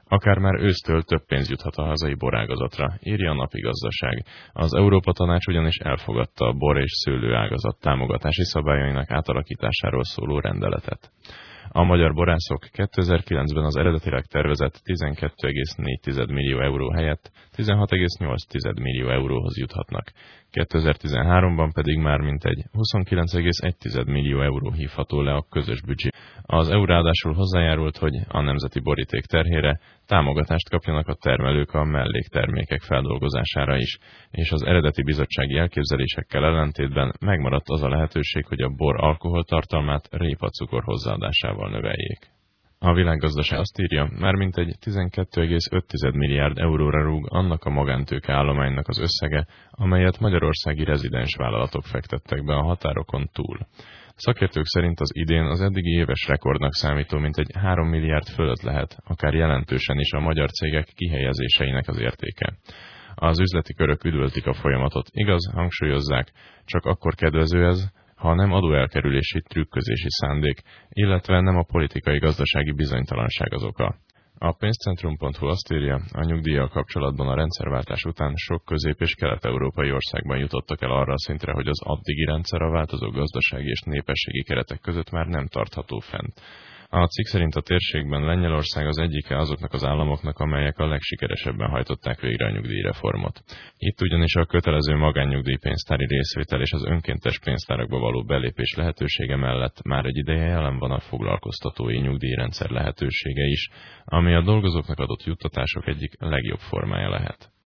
Akár már ősztől több pénz juthat a hazai borágazatra, írja a Napi Gazdaság. Az Európa Tanács ugyanis elfogadta a bor- és szőlőágazat támogatási szabályainak átalakításáról szóló rendeletet. A magyar borászok 2009-ben az eredetileg tervezett 12,4 millió euró helyett 16,8 millió euróhoz juthatnak. 2013-ban pedig már mintegy 29,1 millió euró hívható le a közös büdzsé. Az EU ráadásul hozzájárult, hogy a nemzeti boríték terhére támogatást kapjanak a termelők a melléktermékek feldolgozására is, és az eredeti bizottsági elképzelésekkel ellentétben megmaradt az a lehetőség, hogy a bor alkoholtartalmát répacukor hozzáadásával növeljék. A Világgazdaság azt írja, már mintegy 12,5 milliárd euróra rúg annak a magántőke állománynak az összege, amelyet magyarországi rezidens vállalatok fektettek be a határokon túl. Szakértők szerint az idén az eddigi éves rekordnak számító mintegy 3 milliárd fölött lehet, akár jelentősen is a magyar cégek kihelyezéseinek az értéke. Az üzleti körök üdvözlik a folyamatot, igaz, hangsúlyozzák, csak akkor kedvező ez, ha nem adóelkerülési trükközési szándék, illetve nem a politikai-gazdasági bizonytalanság az oka. A pénzcentrum.hu azt írja, a nyugdíjjal kapcsolatban a rendszerváltás után sok közép- és kelet-európai országban jutottak el arra a szintre, hogy az addigi rendszer a változó gazdasági és népességi keretek között már nem tartható fent. A cikk szerint a térségben Lengyelország az egyike azoknak az államoknak, amelyek a legsikeresebben hajtották végre a nyugdíjreformot. Itt ugyanis a kötelező magánnyugdíjpénztári részvétel és az önkéntes pénztárakba való belépés lehetősége mellett már egy ideje jelen van a foglalkoztatói nyugdíjrendszer lehetősége is, ami a dolgozóknak adott juttatások egyik legjobb formája lehet.